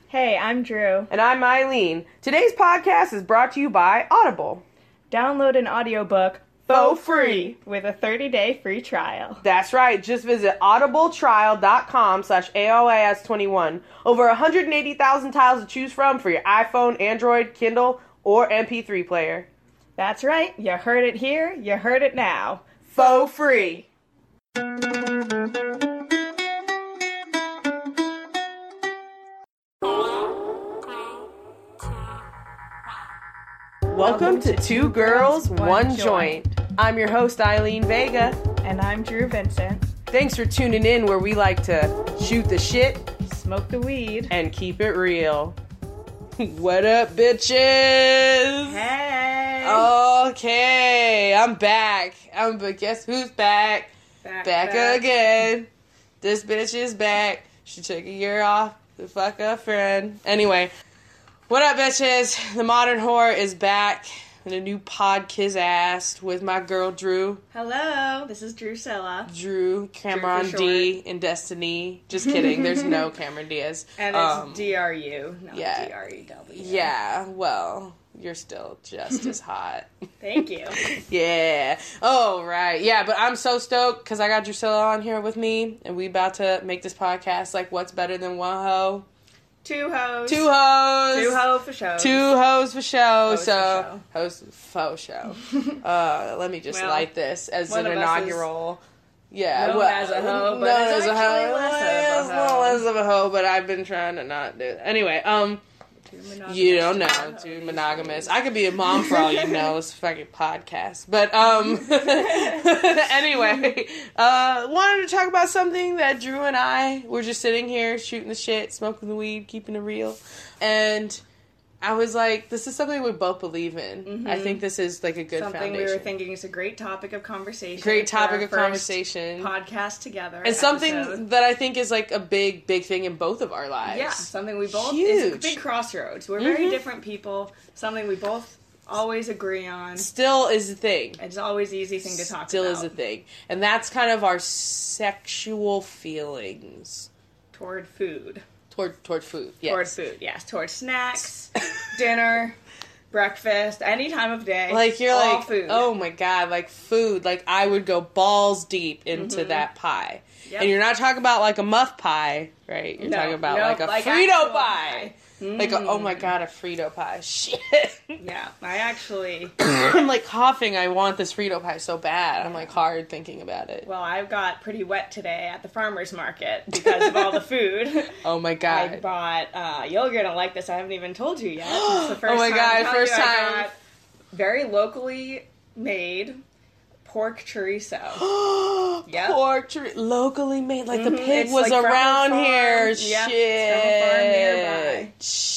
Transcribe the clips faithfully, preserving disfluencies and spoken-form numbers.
Hey, I'm Drew. And I'm Eileen. Today's podcast is brought to you by Audible. Download an audiobook for free with a thirty-day free trial. That's right. Just visit audibletrial.com slash AOAS21. Over one hundred eighty thousand titles to choose from for your iPhone, Android, Kindle, or M P three player. That's right. You heard it here. You heard it now. For free. Welcome to Two Girls, One, One joint. joint. I'm your host, Eileen Vega. And I'm Drew Vincent. Thanks for tuning in where we like to shoot the shit, smoke the weed, and keep it real. What up, bitches? Hey. Okay, I'm back. I'm, but guess who's back? Back, back, back again. This bitch is back. She took a year off to fuck a friend. Anyway. What up, bitches? The Modern Whore is back in a new podcast with my girl, Drew. Hello, this is Drusilla. Drew, Cameron Drew D, and Destiny. Just kidding, there's no Cameron Diaz. And it's um, D R U, not yeah, D R E W. Yeah, well, you're still just as hot. Thank you. Yeah. Oh, right. Yeah, but I'm so stoked because I got Drusilla on here with me, and we about to make this podcast like what's better than one hoe. Two hoes. Two hoes. Two hoes for show. Two hoes for show. Hoes so, for show. hoes faux show. uh, let me just well, light this as an inaugural. Yeah, known well, as a hoe, but known it's as a hoe. less of a hoe. Well, less of a hoe, but I've been trying to not do it. Anyway, um, you don't know, too monogamous. I could be a mom for all you know. It's a fucking podcast. But, um, anyway, uh, wanted to talk about something that Drew and I were just sitting here shooting the shit, smoking the weed, keeping it real. And I was like, this is something we both believe in. Mm-hmm. I think this is like a good something foundation. We were thinking is a great topic of conversation. Great topic of conversation. Podcast together. And something episode. that I think is like a big, big thing in both of our lives. Yeah, something we both, Huge. Is a big crossroads. We're very mm-hmm. different people. Something we both always agree on. Still is a thing. It's always an easy thing to talk Still about. Still is a thing. And that's kind of our sexual feelings. Toward food. Toward toward food, yes. Toward food, yes. Toward snacks, dinner, breakfast, any time of day. Like, you're all like, food. Oh my god, like food. Like, I would go balls deep into mm-hmm. that pie. Yep. And you're not talking about like a muff pie, right? You're no, talking about no, like a like Frito pie. pie. Mm. Like, a, oh my god, a Frito pie. Shit. Yeah, I actually... I'm like coughing. I want this Frito pie so bad. I'm like hard thinking about it. Well, I got pretty wet today at the farmer's market because of all the food. Oh my god. I bought, uh, you're gonna like this, I haven't even told you yet. It's the first oh my time god, first you, time. I got very locally made pork chorizo. Yep. Pork chorizo. Locally made. Like the mm-hmm. pig it's was like around here. Yeah, Shit. from a farm nearby.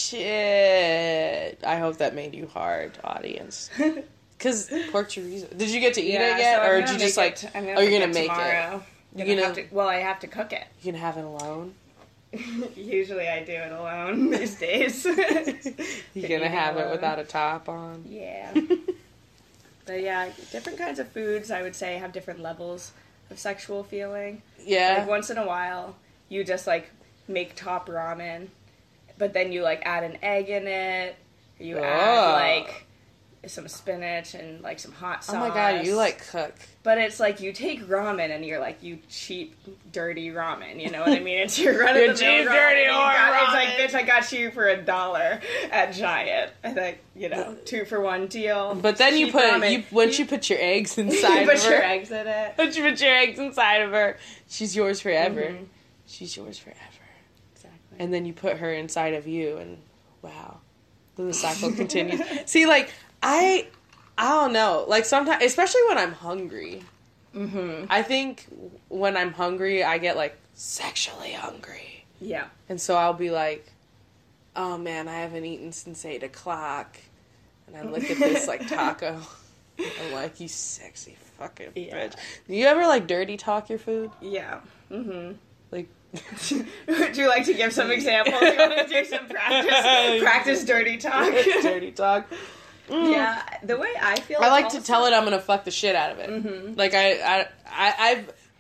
Shit. I hope that made you hard, audience. Because pork chorizo. Did you get to eat yeah, it yet? So or did you just like. It, I'm gonna oh, you're going to make tomorrow. it? You're gonna, gonna have to, well, I have to cook it. You going to have it alone? Usually I do it alone these days. You're going to have alone. It without a top on? Yeah. But yeah, different kinds of foods, I would say, have different levels of sexual feeling. Yeah. Like, once in a while, you just, like, make top ramen, but then you, like, add an egg in it, you oh. add, like, some spinach and, like, some hot sauce. Oh, my God, you, like, cook. But it's, like, you take ramen and you're, like, you cheap, dirty ramen, you know what I mean? It's your run-of-the-mill cheap, dirty ramen. ramen. It's like, bitch, I got you for a dollar at Giant. I think, you know, two for one deal. But then you put, ramen. you once you put your eggs inside you put of her. your eggs in it. Once you put your eggs inside of her, she's yours forever. Mm-hmm. She's yours forever. Exactly. And then you put her inside of you, and wow. Then the cycle continues. See, like, I... I don't know. Like, sometimes, especially when I'm hungry. Mm-hmm. I think when I'm hungry, I get, like, sexually hungry. Yeah. And so I'll be like, oh, man, I haven't eaten since eight o'clock. And I look at this, like, taco. I'm like, you sexy fucking yeah. bitch. Do you ever, like, dirty talk your food? Yeah. Mm-hmm. Like... Would you like to give some examples? You want to do some practice? Practice dirty talk? Dirty talk. Mm. Yeah, the way I feel I like also... to tell it I'm gonna fuck the shit out of it. Mm-hmm. Like, I, I, I, I've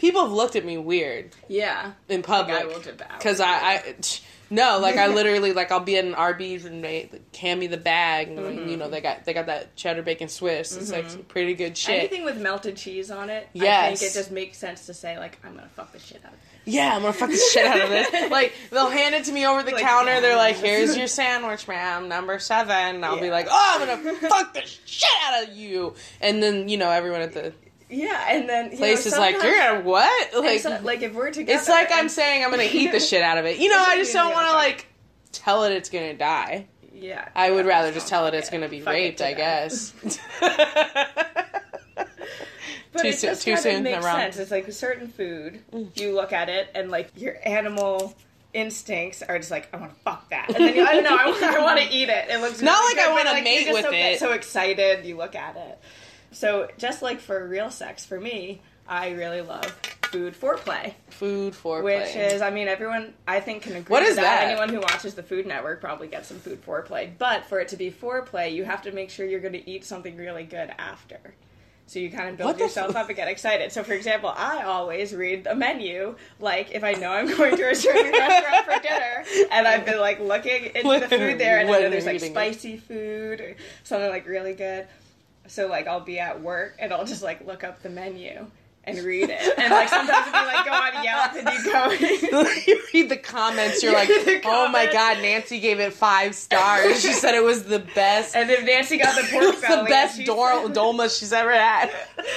people have looked at me weird Yeah. in public. Like I will devour. Because I, I, no, like I literally, like I'll be at an Arby's and they hand me the bag and Mm-hmm. like, you know, they got they got that cheddar bacon Swiss. It's Mm-hmm. like pretty good shit. Anything with melted cheese on it, Yes. I think it just makes sense to say, like, I'm gonna fuck the shit out of it. Yeah, I'm gonna fuck the shit out of this. Like, they'll hand it to me over the Like, counter. They're like, yes. here's your sandwich, ma'am, number seven. And I'll be Yeah. like, oh, I'm gonna fuck the shit out of you. And then, you know, everyone at the Yeah, and then you place know, is like, you're sometimes- gonna what? and Like, so- like if we're together, it's like I'm and- saying I'm gonna eat the shit out of it. You know, It's I like just you're don't gonna want to, fuck- like, tell it it's gonna die. Yeah, I would yeah, rather don't just tell it fuck it's gonna be Fuck it raped, to I death. guess. But Too it soon- just too kind soon, of makes not wrong. sense. It's like a certain food, you look at it, and like your animal instincts are just like, I want to fuck that, and then you, I don't know, I, want- I want to eat it. It looks Not really like I good, but, wanna like, mate you just with so, get it. so excited, you look at it. So just like for real sex, for me, I really love food foreplay, Food foreplay. which is, I mean, everyone I think can agree. What with is that? Anyone who watches the Food Network probably gets some food foreplay. But for it to be foreplay, you have to make sure you're going to eat something really good after. So you kind of build What the yourself f- up and get excited. So, for example, I always read a menu, like, if I know I'm going to a certain restaurant for dinner, and I've been, like, looking into the food there, and I When know there's, you're like, eating it. spicy food or something, like, really good. So, like, I'll be at work, and I'll just, like, look up the menu and read it. And, like, sometimes it'll be, like, go on Yelp, and you go... You read the comments, you're You like, read the oh my comments. god, Nancy gave it five stars. She said it was the best, And if Nancy got the pork it was belly... the best she dor- said- dolma she's ever had.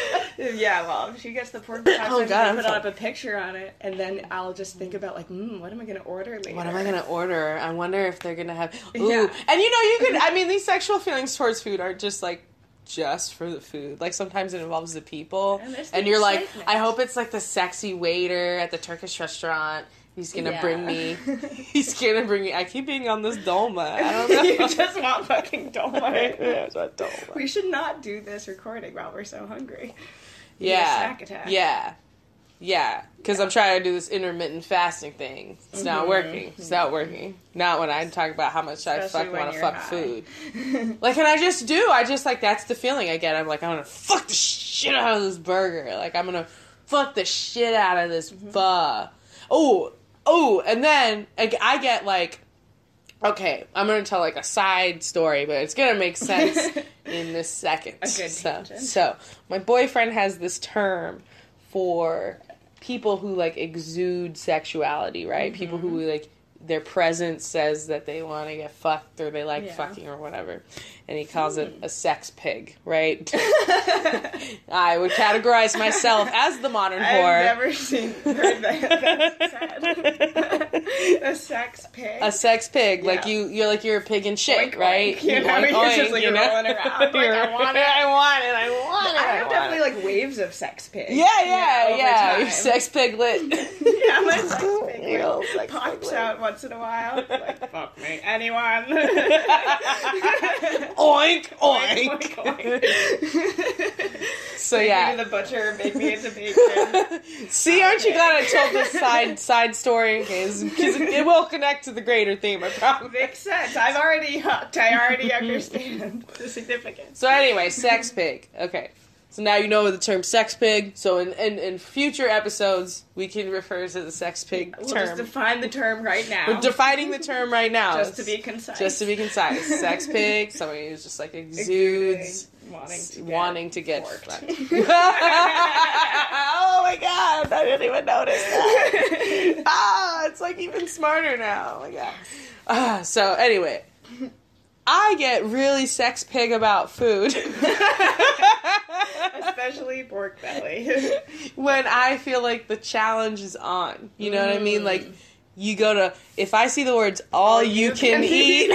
Yeah, well, if she gets the pork belly, Oh, sometimes God, I I'm put sorry. up a picture on it, and then I'll just think about, like, mm, what am I going to order later? What am I gonna order? I wonder if they're gonna have. Ooh, Yeah. and you know, you could. I mean, these sexual feelings towards food are just like just for the food. Like sometimes it involves the people, And there's and the you're like, excitement. I hope it's like the sexy waiter at the Turkish restaurant. He's gonna Yeah. bring me. He's gonna bring me. I keep being on this dolma. I don't know. You just want fucking dolma. Yeah, it's what dolma. We should not do this recording while we're so hungry. Need a Yeah. snack attack. Yeah. Yeah. Because I'm trying to do this intermittent fasting thing. It's not Mm-hmm. working. It's not working. Not when I talk about how much I Especially fuck when want to you're fuck high. food. Like, and I just do. I just, like, that's the feeling I get. I'm like, I'm going to fuck the shit out of this burger. Like, I'm going to fuck the shit out of this Mm-hmm. pho. Oh, oh, and then I I get, like, okay, I'm going to tell, like, a side story, but it's going to make sense in this second. A good so, tangent. so, my boyfriend has this term for people who, like, exude sexuality, right? Mm-hmm. People who, like, their presence says that they want to get fucked or they like Yeah. fucking or whatever. And he calls it a sex pig, right? I would categorize myself as the modern I've whore. never seen heard that, that said. A sex pig. A sex pig, like Yeah. you, you're like you're a pig in shit, Oink, right? oink. You know, Oink, you're oink, just, like, you know? rolling around, like, You're- I want it. I want it. I want it. I I have want definitely it. like waves of sex pigs. Yeah, yeah, over yeah. time. You're sex piglet. Yeah, my sex pig You know, like, sex pops piglet. out once in a while. Like, fuck me, anyone. Oink, oink. Oink, oink. So Take me yeah. to the butcher, make me into bacon. See, aren't you glad I told this side side story? Because it will connect to the greater theme, I promise. Makes sense. I've already hooked. I already understand the significance. So anyway, sex pig. Okay. So now you know the term sex pig. So in, in, in future episodes, we can refer to the sex pig We'll term. just define the term right now. We're defining the term right now. just to be concise. Just to be concise. Sex pig, somebody who's just like exudes wanting to get wanting to get forked. fucked. Oh my god, I didn't even notice that. Ah, it's like even smarter now. Oh my god. Ah, so anyway, I get really sex pig about food Especially pork belly. when I feel like the challenge is on. You know what I mean? Like, you go to, if I see the words all you can eat.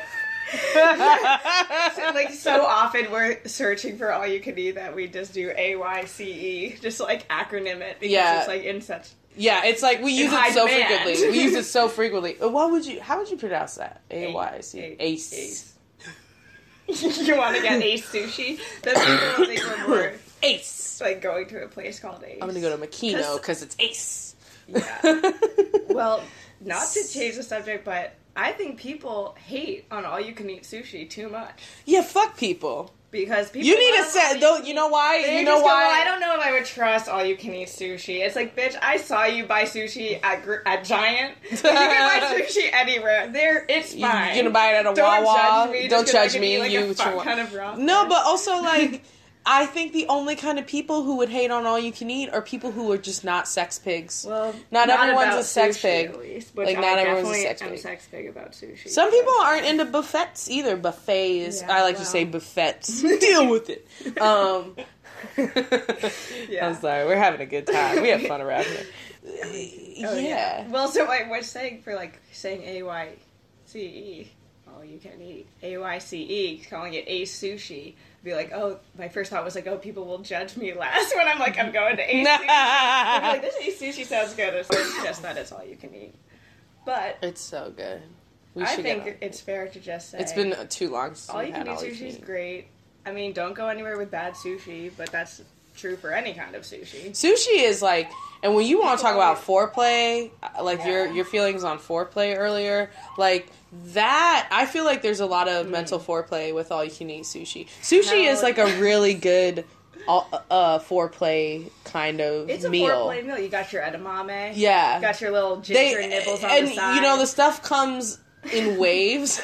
So, like, so often we're searching for all you can eat that we just do A Y C E, just like acronym it because Yeah. it's like in such. Yeah, it's like we use high it so demand. frequently. We use it so frequently. Uh, What would you, how would you pronounce that? A Y C. A- Ace. Ace. You want to get Ace sushi? That's people think we're more Ace. like going to a place called Ace. I'm gonna go to Makino 'Cause- because it's Ace. Yeah. Well, not to change the subject, but I think people hate on all you can eat sushi too much. Yeah, fuck people. Because people you need to love say all though. you You know why? They You know just go, why? well, I don't know if I would trust all you can eat sushi. It's like, bitch, I saw you buy sushi at Gr- at Giant. You can buy sushi anywhere. There, it's fine. You're gonna buy it at a don't Wawa. Judge me Don't just 'cause judge I can me. eat, like, you a fuck ton of raw no, fish. but also like. I think the only kind of people who would hate on all you can eat are people who are just not sex pigs. Well, not, not everyone's about a sex sushi, pig. At least, which like I not everyone's a definitely sex am pig. sex pig about sushi. Some people aren't into buffets either. Buffets. Yeah, I like well. to say buffets. Deal with it. Um, yeah. I'm sorry. We're having a good time. We have fun around here. Oh, yeah. yeah. Well, so I was saying for like saying A Y C E, all you can eat. A Y C E, calling it a sushi. Be like, oh, my first thought was like, oh, people will judge me less when I'm like, I'm going to a sushi. I'll be like, this a sushi sounds good. It's just that it's all you can eat. But It's so good. We I should think get on. it's fair to just say It's been too long since all we you had can eat all you sushi can is eat. great. I mean, don't go anywhere with bad sushi, but that's true for any kind of sushi. Sushi is like, and when you want to talk about People foreplay, like your Yeah. your feelings on foreplay earlier, like that, I feel like there's a lot of Mm. mental foreplay with all you can eat sushi. Sushi Hell is like a really good uh, uh, foreplay kind of It's a meal. foreplay meal. You got your edamame. Yeah, You got your little ginger they nibbles on and the side. you know the stuff comes in waves.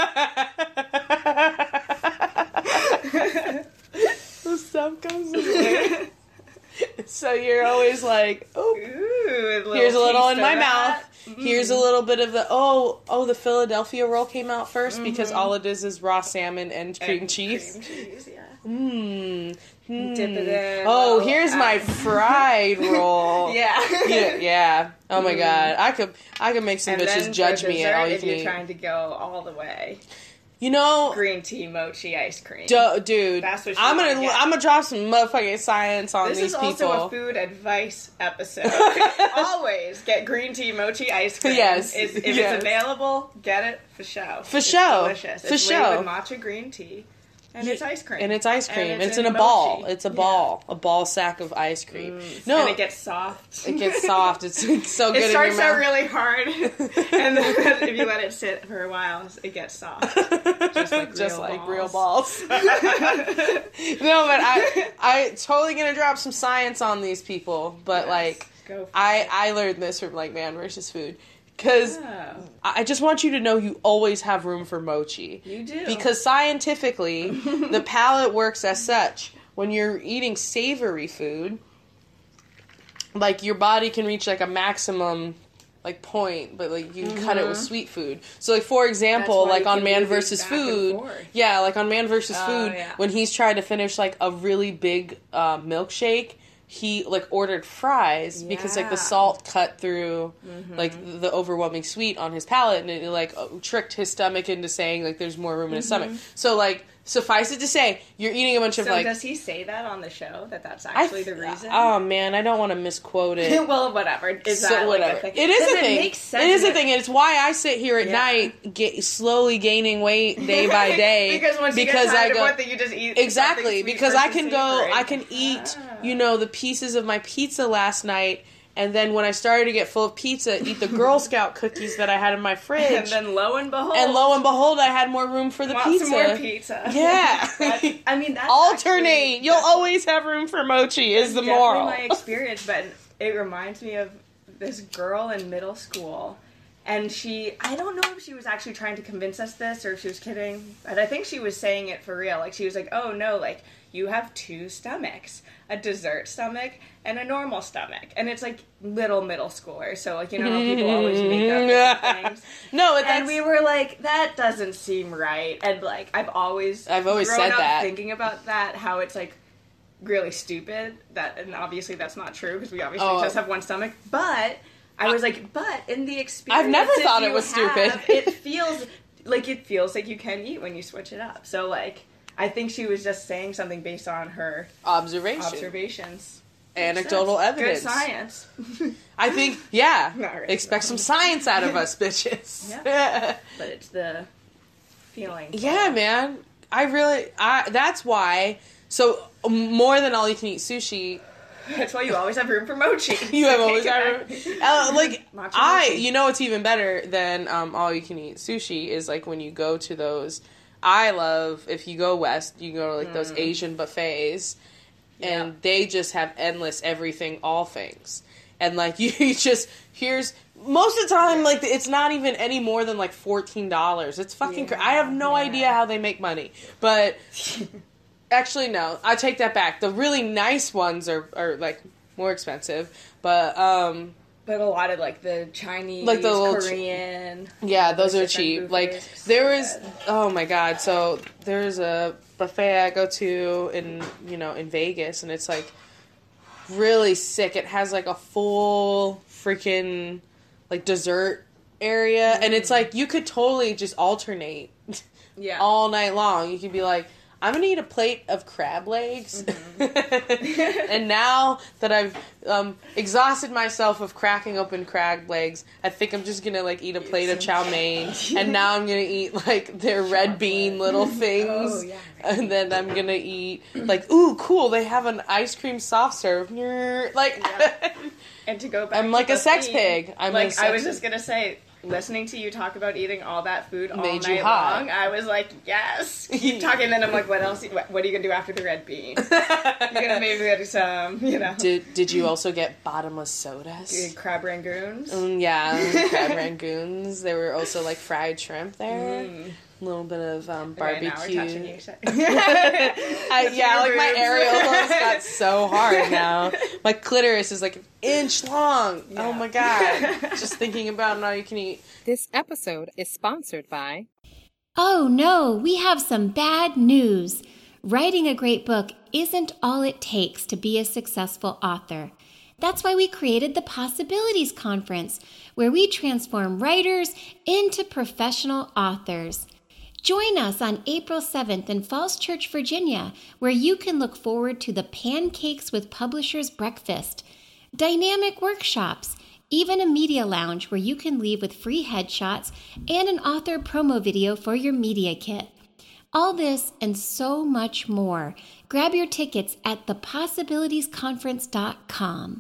The stuff comes in waves. So you're always like, oh, Ooh, a here's a little taste in my of mouth. that. Mm. Here's a little bit of the oh oh the Philadelphia roll came out 1st because all it is is raw salmon and cream And cheese. Cream cheese, yeah. Mmm. Dip it in. Oh, little, here's uh, my fried roll. Yeah. yeah, yeah. Oh my god, I could I could make some And bitches then judge for me dessert, at all you if can you're eat. trying to go all the way, You know, green tea mochi ice cream. du- dude, That's what you I'm wanna gonna get. I'm gonna drop some motherfucking science on This these is people. also a food advice episode. Always get green tea mochi ice cream. Yes, It's, if yes. it's available, get it for show. For it's show. delicious. For it's show. made with matcha green tea, and it's ice cream. And it's ice cream. And it's, in a mochi. ball. It's a Yeah. ball. A ball sack of ice cream. No, and it gets soft. it gets soft. It's, it's so good It in starts your out mouth. really hard, and then if you let it sit for a while, it gets soft, just like real Just like balls. real balls. No, but I I totally gonna drop some science on these people. But Yes, like go for I it. I learned this from like Man versus Food. Because Oh, I just want you to know you always have room for mochi. you do. Because scientifically, the palate works as such. When you're eating savory food, like your body can reach like a maximum like point, but like you can cut it with sweet food. So like for example, That's why like you on can Man move it versus back and Food, forth. yeah, like on Man versus Oh, Food, yeah. when he's trying to finish like a really big uh, milkshake, he like ordered fries because like the Yeah. salt cut through like the overwhelming sweet on his palate, and it like uh, tricked his stomach into saying like there's more room in his stomach. So like suffice it to say, you're eating a bunch of so like. does he say that on the show that that's I actually th- the reason? Oh man, I don't want to misquote it. well, whatever. Is So, that whatever. like a thing? It is Does a thing. It makes sense. It is a that- thing. It's why I sit here at Yeah. night, get, slowly gaining weight day by day. because once you because get tired I go of what, that you just eat exactly something sweet because I versus can go. savory. I can eat. Ah. You know the pieces of my pizza last night. And then when I started to get full of pizza, eat the Girl Scout cookies that I had in my fridge. And then lo and behold, And lo and behold, I had more room for the want pizza. some more pizza. Yeah. That's- I mean, that's Alternate. actually- You'll that's always have room for mochi. Is the definitely moral? my experience, but it reminds me of this girl in middle school. And she, I don't know if she was actually trying to convince us this or if she was kidding, but I think she was saying it for real. Like, she was like, oh no, like, you have two stomachs, a dessert stomach and a normal stomach. And it's like little middle schoolers. So, like, you know how people always make up different things. No, that's, And we were like, that doesn't seem right. And, like, I've always, I've always grown said up that. thinking about that, how it's, like, really stupid. That, and obviously that's not true because we obviously Oh. just have one stomach. But I was like, but in the experience, I've never thought it you was have, stupid. It feels like it feels like you can eat when you switch it up. So, like, I think she was just saying something based on her observation. observations. Anecdotal Makes evidence. sense. Good science. I think, yeah. Not really. Expect some science out of us, bitches. Yeah. But it's the feeling. Yeah, man. I really, I, that's why, so more than all you can eat sushi, That's why you always have room for mochi. You have always got room. Uh, like, Matcha I, mochi. you know what's even better than um, all-you-can-eat sushi is, like, when you go to those, I love, if you go west, you go to, like, mm. those Asian buffets, and yeah. they just have endless everything, all things. And, like, you, you just, here's, most of the time, like, it's not even any more than, like, fourteen dollars. It's fucking, yeah. cra- I have no yeah. idea how they make money. But... Actually, no. I take that back. The really nice ones are, are like, more expensive. But, um... But a lot of, like, the Chinese, like the Korean... Che- yeah, those are cheap. Like, there was... Oh, my God. So, there's a buffet I go to in, you know, in Vegas, and it's, like, really sick. It has, like, a full freaking, like, dessert area. Mm-hmm. And it's, like, you could totally just alternate yeah. all night long. You could be, like... I'm going to eat a plate of crab legs. Mm-hmm. And now that I've um, exhausted myself of cracking open crab legs, I think I'm just going to, like, eat a plate of chow mein. And now I'm going to eat, like, their red bean little things. Oh, yeah. And then I'm going to eat, like, ooh, cool, they have an ice cream soft serve. Like, yeah. And to go back I'm like to a sex theme, pig. I'm like, a sex I was pig. just going to say... Listening to you talk about eating all that food all Made night you hot. long, I was like, yes. Keep talking, then I'm like, what else? What, what are you going to do after the red bean? You're going to maybe get some, you know. Did Did you also get bottomless sodas? Crab rangoons? Mm, yeah, crab rangoons. There were also, like, fried shrimp there. Mm. A little bit of um, barbecue. Okay, now we're touching you. I, yeah, like, my areolas got so hard now. My clitoris is, like, an inch long. Yeah. Oh, my God. Just thinking about it, all you can eat. This episode is sponsored by... Oh, no, we have some bad news. Writing a great book isn't all it takes to be a successful author. That's why we created the Possibilities Conference, where we transform writers into professional authors. Join us on April seventh in Falls Church, Virginia, where you can look forward to the Pancakes with Publishers breakfast, dynamic workshops, even a media lounge where you can leave with free headshots and an author promo video for your media kit. All this and so much more. Grab your tickets at the possibilities conference dot com.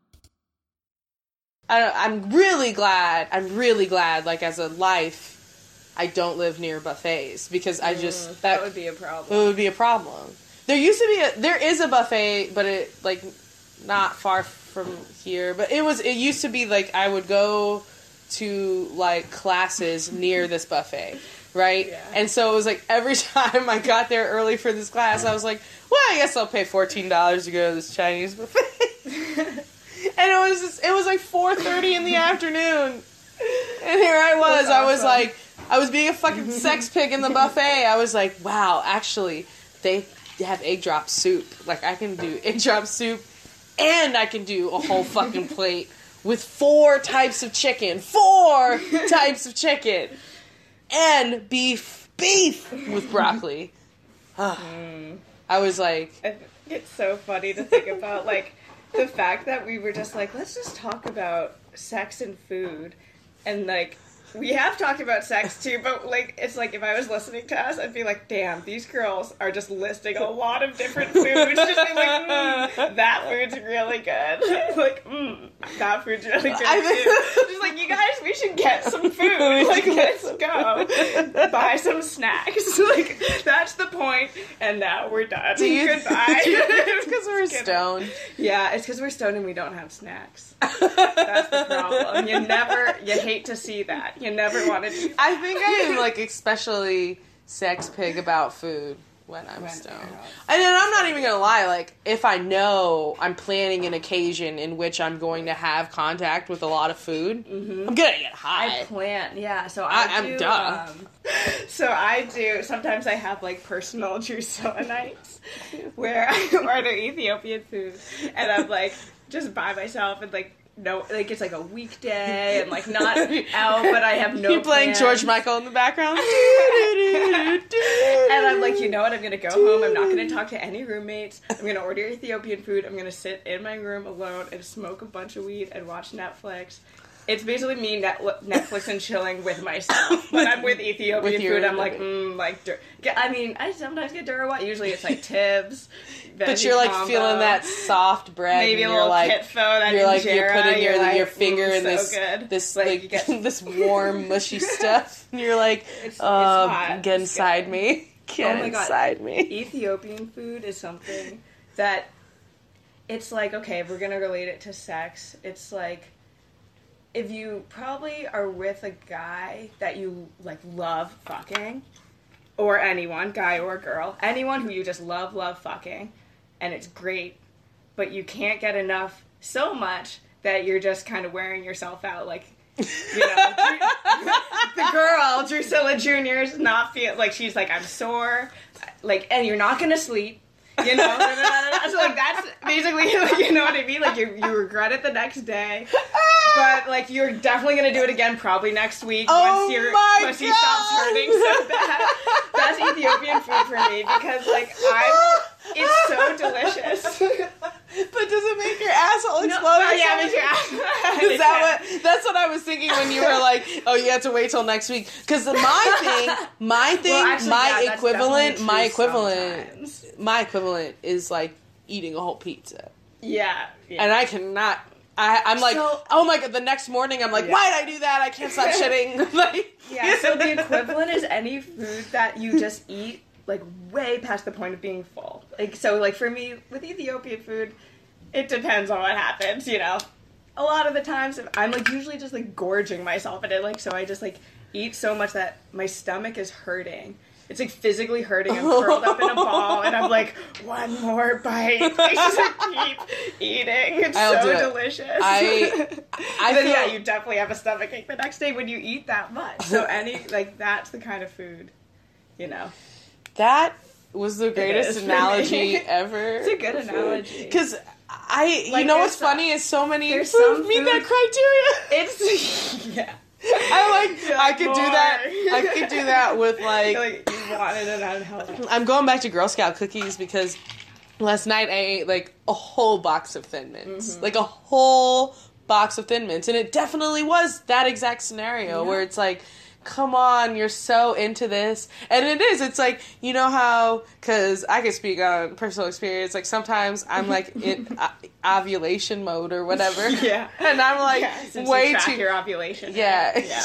I, I'm really glad, I'm really glad, like, as a life, I don't live near buffets, because I just... Mm, that, that would be a problem. It would be a problem. There used to be a... There is a buffet, but it, like, not far from here. But it was... It used to be, like, I would go to, like, classes near this buffet, right? Yeah. And so it was, like, every time I got there early for this class, I was like, well, I guess I'll pay fourteen dollars to go to this Chinese buffet. And it was just... It was, like, four thirty in the afternoon. And here I was. I was, like... I was being a fucking sex pig in the buffet. I was like, wow, actually, they have egg drop soup. Like, I can do egg drop soup, and I can do a whole fucking plate with four types of chicken. Four types of chicken. And beef. Beef with broccoli. Mm. I was like... I think it's so funny to think about, like, the fact that we were just like, let's just talk about sex and food. And, like... We have talked about sex, too, but, like, it's like, if I was listening to us, I'd be like, damn, these girls are just listing a lot of different foods. Just be like, mm, that food's really good. Like, mm, that food's really good, too. Just like, you guys, we should get some food. Like, let's go. Buy some snacks. Like, that's the point, and now we're done. Do you, Goodbye. It's because we're stoned. Yeah, it's because we're stoned and we don't have snacks. That's the problem. You never, you hate to see that. You never want to do that. I think I am, like, especially sex pig about food when I'm when stoned. And then I'm not even gonna lie, like, if I know I'm planning an occasion in which I'm going to have contact with a lot of food, mm-hmm. I'm gonna get high. I plan, yeah, so I, I do, I'm dumb. Um, so I do, sometimes I have, like, personal Drusilla nights where I order Ethiopian food, and I'm, like, just by myself, and, like, no, like, it's like a weekday, and, like, not out, but I have no You're playing plans. George Michael in the background. And I'm like, you know what, I'm gonna go home, I'm not gonna talk to any roommates, I'm gonna order Ethiopian food, I'm gonna sit in my room alone and smoke a bunch of weed and watch Netflix, It's basically me net- Netflix and chilling with myself. When I'm with Ethiopian With your- food, I'm like, mm, like, dur- get, I mean, I sometimes get Dura. Usually it's like Tibbs. But you're like combo, feeling that soft bread. maybe and a you're little like, Kitfo, that you're like you're injera, putting your you're like, your finger mm, in so this good. this like, like, you get, this warm mushy stuff, and you're like, It's- it's uh, hot. get It's inside good. me, get Oh my God. inside me. Ethiopian food is something that it's like, okay, if we're gonna relate it to sex, it's like if you probably are with a guy that you like love fucking, or anyone, guy or girl, anyone who you just love, love fucking, and it's great, but you can't get enough so much that you're just kind of wearing yourself out, like, you know, Dru- the girl, Drusilla Junior is not feel like she's like, I'm sore, like, and you're not gonna sleep, you know. So like that's basically, like, you know what I mean. Like you you regret it the next day, but like you're definitely gonna do it again probably next week Oh once your my pussy God. stops hurting so bad. That's Ethiopian food for me because like I, it's so delicious. But does it make your asshole explode? No, or yeah, something? makes your ass- Is that what? That's what I was thinking when you were like, "Oh, you have to wait till next week." Because my thing, my thing, Well, actually, my yeah, that's equivalent, definitely my true equivalent, sometimes. my equivalent is like eating a whole pizza, Yeah, yeah. and I cannot. I, I'm like, So- oh my God! The next morning, I'm like, Yeah. why did I do that? I can't stop shitting. Like, Yeah, so the equivalent is any food that you just eat like way past the point of being full. Like so like for me with Ethiopian food, it depends on what happens, you know. A lot of the times I'm like usually just like gorging myself in it, like so I just like eat so much that my stomach is hurting. It's like physically hurting. I'm curled up in a ball and I'm like, one more bite. I just like, keep eating. It's I'll do so it. delicious. I- I then feel- yeah, you definitely have a stomach ache the next day when you eat that much. So any like that's the kind of food, you know. that was the greatest is for analogy me. ever. It's a good analogy. Because I, you Like, know there's what's some- funny is so many there's food some meet food- that criteria. It's yeah. I like, You're I like, could do more. that. I could do that with like, like you wanted an unhealthy. I'm going back to Girl Scout cookies because last night I ate like a whole box of Thin Mints, Mm-hmm. like a whole box of Thin Mints, and it definitely was that exact scenario Yeah. where it's like, come on, you're so into this. And it is. It's like, you know how, because I could speak on personal experience, like sometimes I'm like in uh, ovulation mode or whatever. Yeah. And I'm like Yeah, since way you track too. your ovulation. Yeah. Yeah.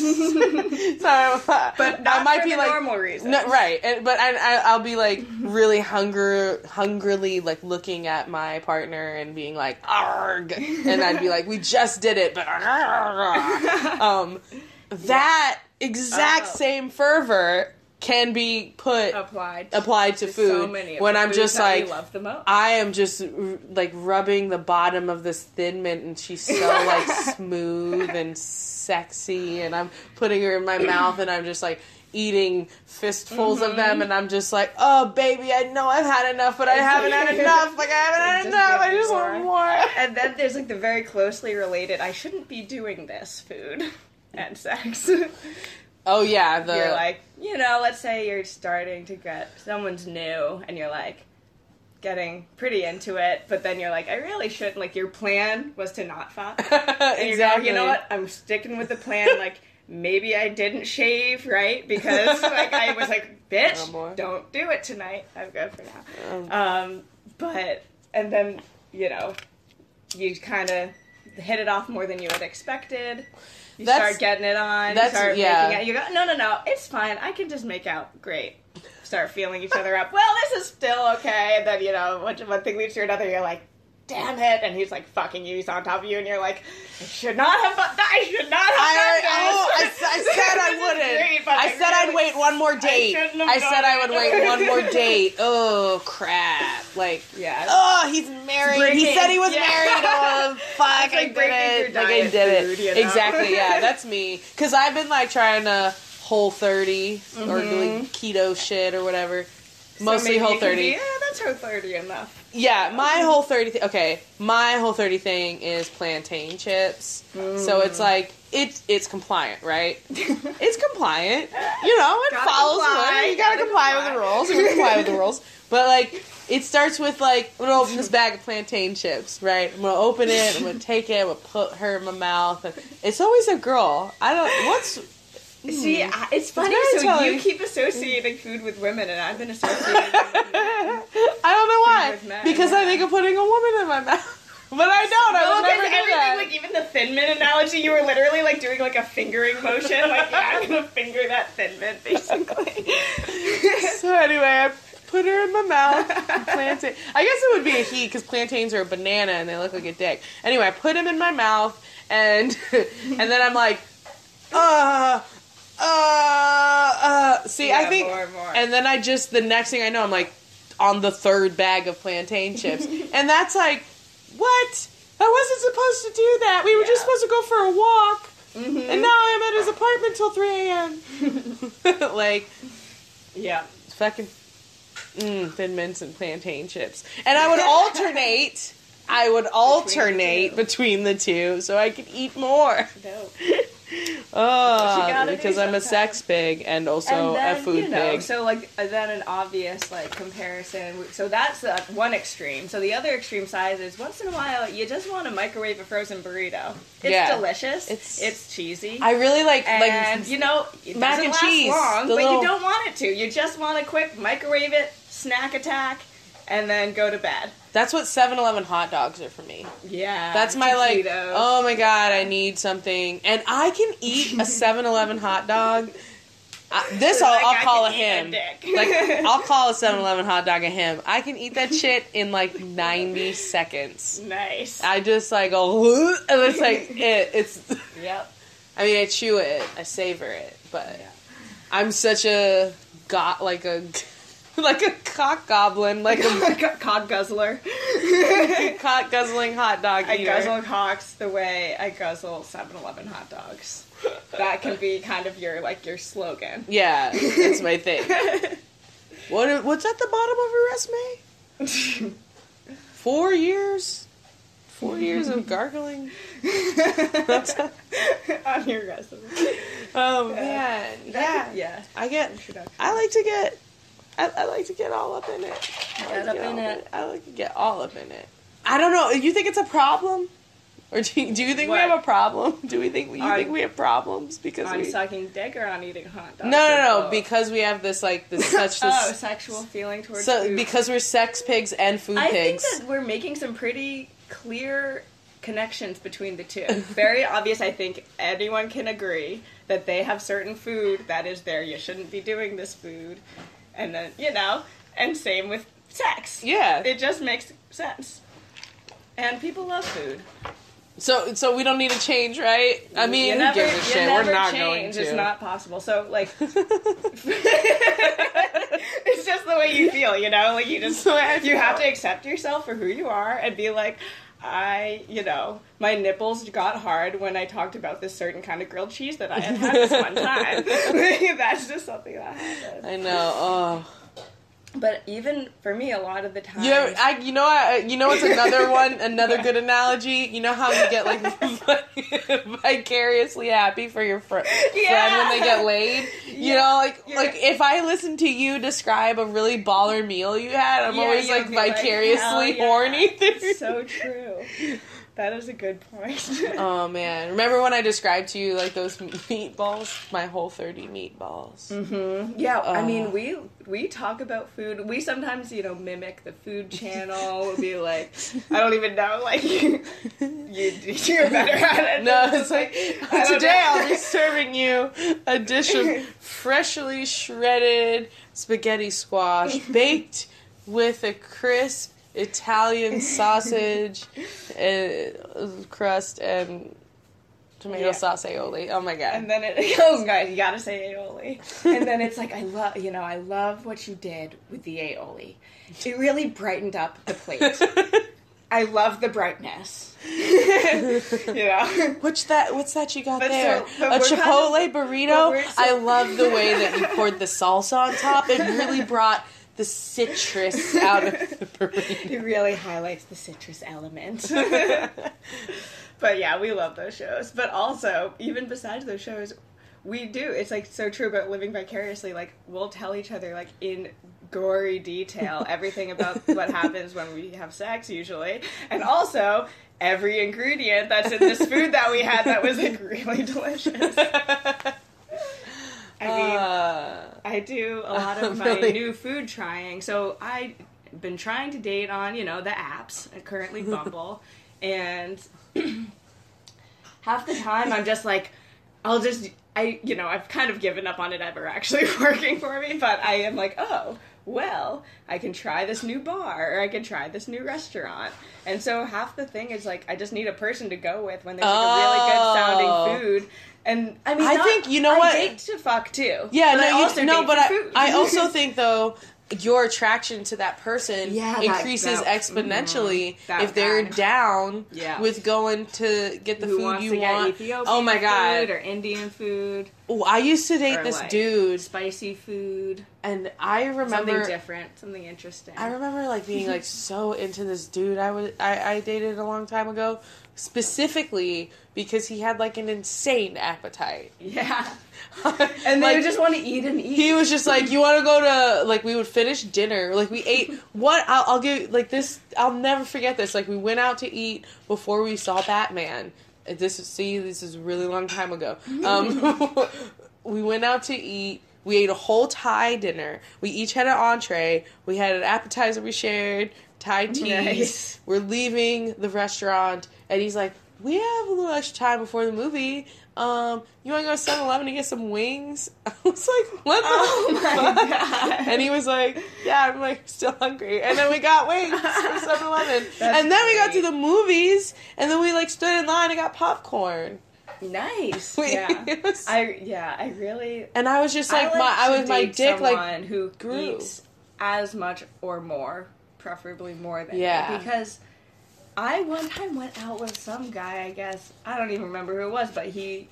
so, But not I might for be the like, normal reasons. No, right. And, but I, I, I'll be like really hunger, hungrily like looking at my partner and being like, arg. And I'd be like, we just did it, but arg. um, that exact Oh. same fervor can be put applied applied to to food so many of when the I'm foods just that we like love the most. I am just r- like rubbing the bottom of this Thin Mint and she's so like smooth and sexy and I'm putting her in my mouth and I'm just like eating fistfuls Mm-hmm. of them and I'm just like, oh baby, I know I've had enough but I haven't had enough, like I haven't had Just enough, get I just more. want more. And then there's like the very closely related, I shouldn't be doing this food and sex. Oh yeah, the You're like, you know, let's say you're starting to get, someone's new, and you're like, getting pretty into it, but then you're like, I really shouldn't, like, your plan was to not fuck. And exactly. you're going, you know what, I'm sticking with the plan, like, maybe I didn't shave, right? Because, like, I was like, bitch, Oh, boy. don't do it tonight. I'm good for now. Um, Um, but, and then, you know, you kind of hit it off more than you had expected. You That's- start getting it on. that's- you start yeah. making out. You go, no, no, no, it's fine. I can just make out. Great. Start feeling each other up. Well, this is still okay. And then, you know, one, one thing leads to another. You're like, damn it. And he's like fucking you. He's on top of you. And you're like, I should not have, I should not have I, done oh, I, this. s- I said I This is wouldn't. great, but I said I'd really- wait one more date. shouldn't have I, said done I would it. wait one more date. Oh crap! Like, Yeah. oh, he's married. Breaking- he said he was yeah. married. Oh fuck! It's like I did breaking it. your Like I diet did food, it. you know? Exactly. Yeah, that's me. Because I've been like trying to Whole thirty or Mm-hmm. like keto shit or whatever. So Mostly maybe Whole it can thirty. be, yeah, that's Whole thirty enough. Yeah, my Whole thirty. Th- okay, my Whole thirty thing is plantain chips. Mm. So it's like it's it's compliant, right? It's compliant. You know, it gotta follows. Comply, The, you gotta, gotta comply, comply with the rules. You gotta comply with the rules. But like, it starts with like, I'm gonna open this bag of plantain chips, right? I'm gonna open it. I'm gonna take it. I'm gonna put her in my mouth. And it's always a girl. I don't. What's See, I- it's funny. very So telling. you keep associating food with women, and I've been associating it with men. I don't know why. with men, Because I yeah. think of putting a woman in my mouth. But I don't. I Well, would never because do everything, that. like even the Thin Mint analogy, you were literally like doing like a fingering motion, like yeah, I'm gonna finger that Thin Mint, basically. So anyway, I put her in my mouth. Plantain. I guess it would be a he because plantains are a banana and they look like a dick. Anyway, I put him in my mouth and and then I'm like, uh, uh, uh. See, Yeah, I think, more and more. and then I just the next thing I know, I'm like on the third bag of plantain chips, and that's like, what? I wasn't supposed to do that. We were just Yeah. supposed to go for a walk. Mm-hmm. And now I'm at his apartment till three a.m. Like, Yeah. fucking mm, Thin Mints and plantain chips. And I would alternate. I would alternate two. between the two so I could eat more. No. Oh, gotta do because I'm a sex sometimes. pig and also and then, a food you know, pig. So like uh, then an obvious like comparison. So that's uh, one extreme. So the other extreme size is once in a while you just want to microwave a frozen burrito. It's Yeah. delicious. It's- It's it's cheesy. I really like and like you know it mac doesn't and last cheese, long, the but little- you don't want it to. You just want to quick microwave it, snack attack, and then go to bed. that's what seven eleven hot dogs are for me. Yeah, That's my like, taquitos. oh my god, I need something. And I can eat a seven eleven hot dog. I, this I'll, Like, I'll I call a can eat a him. dick. Like, I'll call a seven eleven hot dog a him. I can eat that shit in like ninety seconds. Nice. I just like go, and it's like, it, it's, Yep. I mean, I chew it, I savor it, but Yeah. I'm such a, got like a, like a cock goblin, like a Cock guzzler. cock guzzling hot dog I eater. guzzle cocks the way I guzzle seven eleven hot dogs. That can be kind of your like your slogan. Yeah, that's my thing. What what's at the bottom of your resume? Four years, four years of gargling. On your resume. Oh man, yeah, Yeah. I get. Introduction. I like to get. I, I like to get all up in it. I like Get to up get in all it. I like to get all up in it. I don't know. You think it's a problem, or do you, do you think What? we have a problem? Do we think you On- think we have problems because On we? sucking dick or on eating hot dogs? No, no, or no. both? Because we have this like this such this. Oh, sexual feeling towards So food. because we're sex pigs and food I pigs. think that we're making some pretty clear connections between the two. Very obvious, I think anyone can agree that they have certain food that is there. You shouldn't be doing this food. And then, you know, and same with sex. Yeah. It just makes sense. And people love food. So so we don't need to change, right? I mean, you who never, gives a you shit? never We're not change. going to. It's not possible. So, like, it's just the way you feel, you know? Like, you just, the way I you have feel. to accept yourself for who you are and be like, I, you know, my nipples got hard when I talked about this certain kind of grilled cheese that I had had this one time. That's just something that happened. I know. Oh. But even for me, a lot of the time, You know, I, you know, I, you know, what's another one, another good analogy. You know how you get like vicariously happy for your fr- Yeah. friend when they get laid. You Yeah. know, like You're- like if I listen to you describe a really baller meal you had, I'm Yeah, always you'll like be like, vicariously hell yeah. horny. through- so true. That is a good point. Oh man! Remember when I described to you like those meatballs? My Whole thirty meatballs. Mm-hmm. Yeah, I Uh. mean, we we talk about food. We sometimes, you know, mimic the Food Channel. We'll be like, I don't even know, like you, you you're better at it. No, it's like I don't today know. I'll be serving you a dish of freshly shredded spaghetti squash baked with a crisp Italian sausage uh, crust and tomato Yeah. sauce aioli. Oh my god! And then it, oh god, you gotta say aioli. And then it's like, I love, you know, I love what you did with the aioli. It really brightened up the plate. I love the brightness. You know? What's that? What's that you got But so- there? but a we're Chipotle kind of- burrito. but we're so- I love the way that you poured the salsa on top. It really brought the citrus out of the burrito. It really highlights the citrus element. But yeah, we love those shows. But also, even besides those shows, we do. It's like so true about living vicariously. Like, we'll tell each other, like, in gory detail everything about what happens when we have sex, usually. And also, every ingredient that's in this food that we had that was, like, really delicious. I mean, uh, I do a lot of my really? new food trying. So I've been trying to date on, you know, the apps, currently Bumble. And half the time I'm just like, I'll just, I, you know, I've kind of given up on it ever actually working for me. But I am like, oh, well, I can try this new bar, or I can try this new restaurant. And so half the thing is, like, I just need a person to go with when there's, like, oh. a really good sounding food. And, I mean, I not, think, you know I what? I date to fuck, too. Yeah, but no, I you, also no date but for I, food. I also think, though, your attraction to that person yeah, increases that, exponentially mm, if they're guy. down yeah. with going to get the Who food wants you to get want. Ethiopian oh my god, food or Indian food. Oh, I used to date or this like dude, spicy food, and I remember something different, something interesting. I remember like being like so into this dude I was I, I dated a long time ago, specifically because he had like an insane appetite. Yeah. And like, they just want to eat and eat. He was just like, you want to go to, like, we would finish dinner. Like, we ate, what, I'll, I'll give, like, this, I'll never forget this. Like, we went out to eat before we saw Batman. This is, see, this is a really long time ago. Um, we went out to eat. We ate a whole Thai dinner. We each had an entree. We had an appetizer we shared, Thai teas. Nice. We're leaving the restaurant, and he's like, we have a little extra time before the movie. Um, you want to go to seven eleven to get some wings? I was like, what the oh fuck? My God. And he was like, yeah, I'm like, still hungry. And then we got wings from seven eleven. And then great. we got to the movies, and then we, like, stood in line and got popcorn. Nice. We, yeah. was, I, yeah, I really... and I was just like, I like my, I was, my date dick, someone like, who grew. eats as much or more, preferably more than Yeah. me, because... I one time went out with some guy, I guess, I don't even remember who it was, but he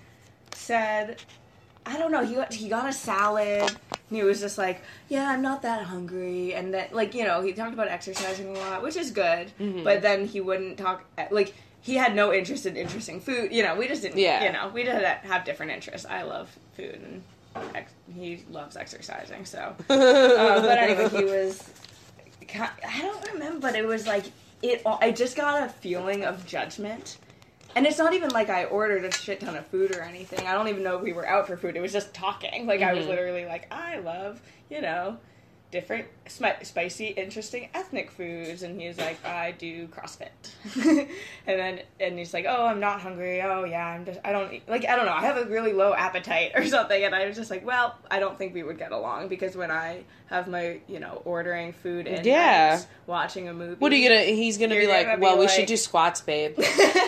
said, I don't know, he got, he got a salad, and he was just like, yeah, I'm not that hungry, and then, like, you know, he talked about exercising a lot, which is good, mm-hmm. but then he wouldn't talk, like, he had no interest in interesting food, you know, we just didn't, yeah. you know, we did have different interests. I love food, and ex- he loves exercising, so, uh, but anyway, he was, I don't remember, but it was like, It. I just got a feeling of judgment. And it's not even like I ordered a shit ton of food or anything. I don't even know if we were out for food. It was just talking. Like, mm-hmm. I was literally like, I love, you know, different sp- spicy, interesting ethnic foods. And he was like, I do CrossFit. and then, and he's like, oh, I'm not hungry. Oh, yeah, I'm just, I don't, like, I don't know. I have a really low appetite or something. And I was just like, well, I don't think we would get along. Because when I have my, you know, ordering food and yeah. watching a movie. What are you gonna, he's gonna be like, gonna well, be we like, should do squats, babe.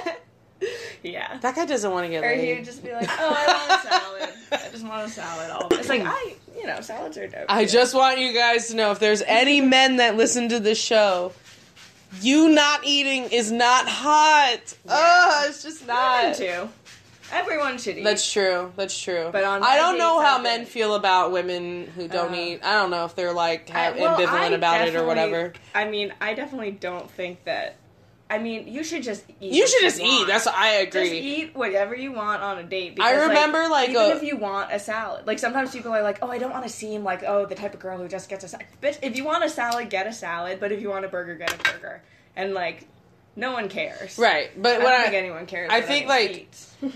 Yeah. That guy doesn't want to get or laid. Or he would just be like, oh, I want a salad. I just want a salad. All it's like, I, you know, salads are dope. I just want you guys to know, if there's any men that listen to this show, you not eating is not hot. Yeah. Oh, it's just not. Too. Everyone should eat. That's true. That's true. But on I don't dates, know how I've men been... feel about women who don't uh, eat. I don't know if they're like have I, well, ambivalent I about it or whatever. I mean, I definitely don't think that. I mean, you should just eat. You should just you eat. That's what I agree. Just eat whatever you want on a date. Because, I remember, like, like even a, if you want a salad, like sometimes people are like, "Oh, I don't want to seem like oh the type of girl who just gets a salad." Bitch, if you want a salad, get a salad. But if you want a burger, get a burger. And like, no one cares, right? But I don't when think I, anyone cares. I think like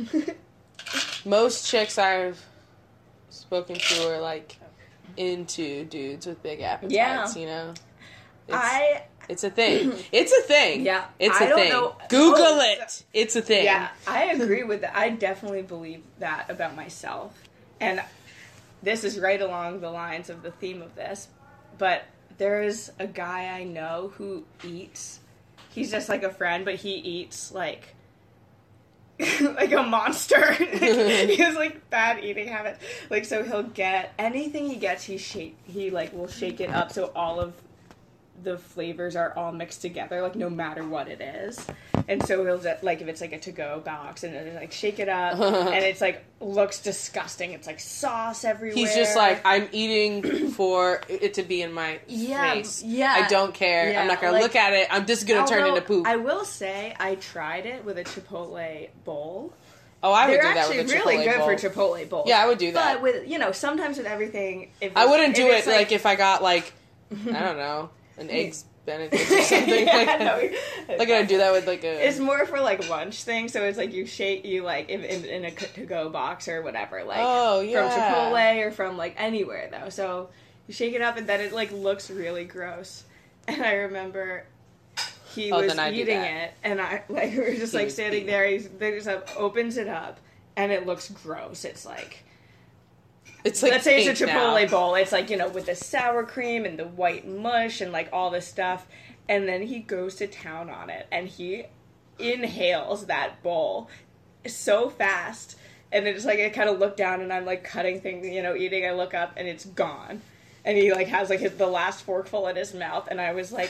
most chicks I've spoken to are like into dudes with big appetites. Yeah. You know, it's, I. It's a thing. It's a thing. Yeah. It's a I don't thing. know. Google oh, it. It's a thing. Yeah, I agree with that. I definitely believe that about myself. And this is right along the lines of the theme of this. But there's a guy I know who eats. He's just like a friend, but he eats like like a monster. He has like bad eating habits. Like, so he'll get anything he gets, he shake he like will shake it up so all of the flavors are all mixed together, like no matter what it is. And so he'll just, like if it's like a to-go box and then like shake it up and it's like looks disgusting. It's like sauce everywhere. He's just like, I'm eating for it to be in my yeah, face. Yeah. I don't care. Yeah, I'm not gonna like, look at it. I'm just gonna turn although, into poop. I will say I tried it with a Chipotle bowl. Oh, I would They're do that with a Chipotle actually really good bowl. for Chipotle bowls. Yeah, I would do that. But with, you know, sometimes with everything... If I wouldn't do if it, like, like, if I got, like, I don't know, an Eggs Benedict or something. yeah, like, no, like, I'd do that with, like, a... It's more for, like, lunch thing, so it's, like, you shake, you, like, in, in, in a to-go box or whatever, like, oh, yeah. from Chipotle or from, like, anywhere, though. So, you shake it up, and then it, like, looks really gross. And I remember... He oh, was then I eating it, and I like we were just he like standing eating. there. He just up, opens it up, and it looks gross. It's like, it's like let's say it's a pink Chipotle now. bowl. It's like, you know, with the sour cream and the white mush and like all this stuff, and then he goes to town on it, and he inhales that bowl so fast, and it's like I kind of look down, and I'm like cutting things, you know, eating. I look up, and it's gone, and he like has like his, the last forkful in his mouth, and I was like,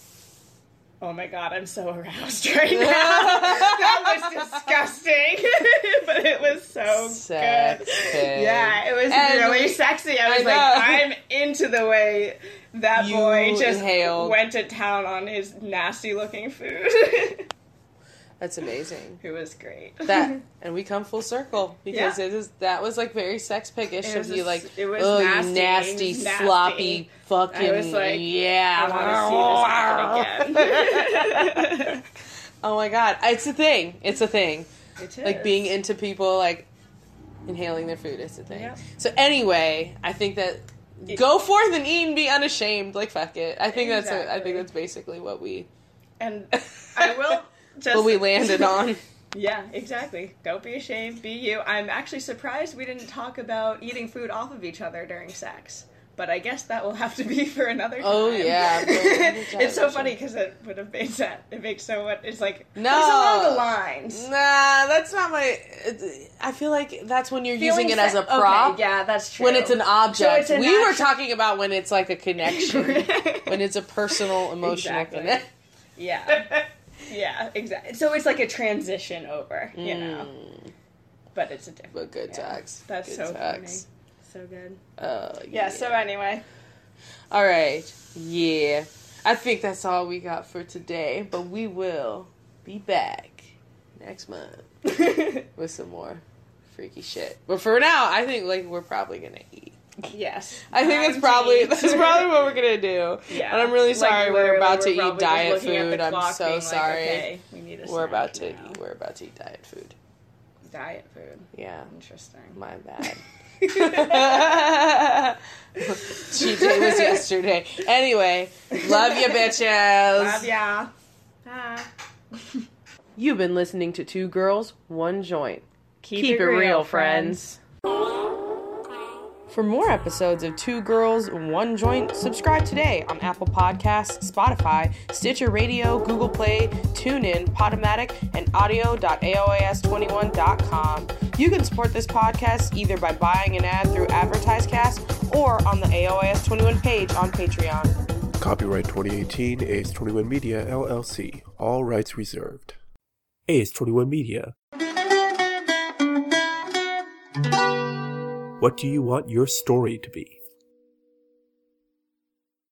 oh my god, I'm so aroused right now. That was disgusting. But it was so Sex good. pig. Yeah, it was And really we- sexy. I was I like, know. I'm into the way that You boy just inhaled. went to town on his nasty looking food. That's amazing. It was great. That, and we come full circle because Yeah. it is that was like very sex piggish It of was you, a- like, it was oh, nasty. you nasty, It was nasty. sloppy, fucking, I was like, yeah. I want to see this happen again. Oh my god, it's a thing. It's a thing. It Like is. being into people like inhaling their food is a thing. Yeah. So anyway, I think that go forth and eat and be unashamed. Like fuck it. I think that's a, I Exactly. think that's basically what we And I will just... what we landed on. Yeah, exactly. Don't be ashamed. Be you. I'm actually surprised we didn't talk about eating food off of each other during sex. But I guess that will have to be for another time. Oh, yeah. It's so funny because it would have made sense. It makes so much. It's like, No. it's along the lines. Nah, that's not my. I feel like that's when you're Feeling using it as a se- prop. Okay, yeah, that's true. When it's an object. So it's an we were action- talking about when it's like a connection. When it's a personal, emotional Exactly. connection. Yeah. Yeah, exactly. So it's like a transition over, you know. But it's a different. But good yeah. talks. That's Good so talks. funny. So good. Uh, Yeah, so anyway. All right. Yeah. I think that's all we got for today, but we will be back next month with some more freaky shit. But for now, I think like we're probably going to eat. Yes. I think that's probably that's probably what we're going to do. Yeah. And I'm really sorry Like, we're about to literally, we're eat probably just diet looking at the food. I'm clock so being like, sorry. okay, we need a We're snack about to now. eat, we're about to eat diet food. Diet food. Yeah. Interesting. My bad. Cheat day was yesterday. Anyway, love you, bitches. Love ya. Bye. You've been listening to Two Girls, One Joint. Keep it real, friends. For more episodes of Two Girls, One Joint, subscribe today on Apple Podcasts, Spotify, Stitcher Radio, Google Play, TuneIn, Podomatic, and audio dot A O A S twenty-one dot com. You can support this podcast either by buying an ad through AdvertiseCast or on the A O A S twenty-one page on Patreon. Copyright twenty eighteen, A S twenty-one Media, L L C. All rights reserved. A S twenty-one Media. What do you want your story to be?